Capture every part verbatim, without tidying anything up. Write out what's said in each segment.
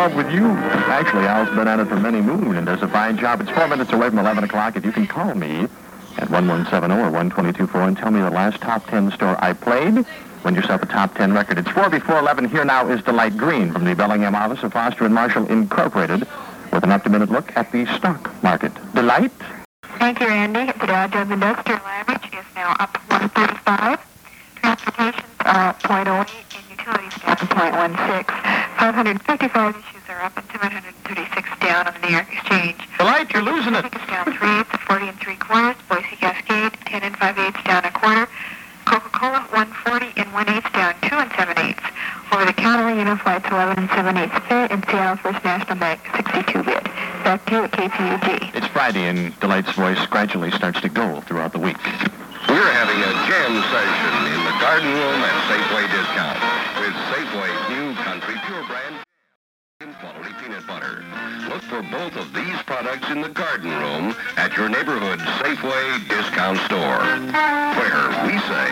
love with you. Actually, Al's been at it for many moons and does a fine job. It's four minutes away from eleven o'clock. If you can call me at one one seven zero or one two two four and tell me the last top ten store I played, win yourself a top ten record. It's four before eleven. Here now is Delight Green from the Bellingham office of Foster and Marshall Incorporated with an up-to-minute look at the stock market. Delight? Thank you, Randy. The Dow Jones Industrial Average is now up one thirty-five. Transportations are up zero point zero eight and utilities down zero point one six. five hundred fifty-five issues are up and seven hundred thirty-six down on the New York Exchange. Delight, you're losing it. It's down three eighths, forty and three quarters. Boise Cascade, ten and five eighths down a quarter. Coca-Cola, one forty and one eighth down two and seven eighths. Over the counter, Uniflight's eleven and seven eighths bid, and Seattle First National Bank, sixty-two bid. Back to you at K P U G. It's Friday, and Delight's voice gradually starts to go throughout the week. We're having a jam session in the garden room at Safeway Discount with Safeway's new Country Pure Brand quality peanut butter. Look for both of these products in the garden room at your neighborhood Safeway Discount store, where we say,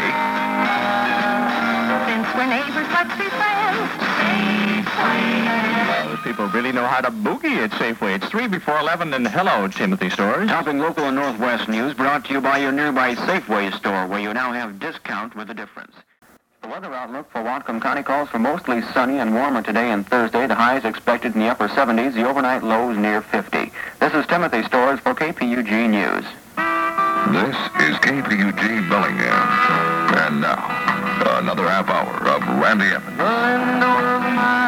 since we're neighbors, let's be friends. Safeway. Well, those people really know how to boogie at Safeway. It's three before eleven, and hello, Timothy Stores. Topping local and Northwest news brought to you by your nearby Safeway store, where you now have discount with a difference. The weather outlook for Whatcom County calls for mostly sunny and warmer today and Thursday. The highs expected in the upper seventies, the overnight lows near fifty. This is Timothy Stores for K P U G News. this is K P U G Bellingham. And now, another half hour of Randy Evans.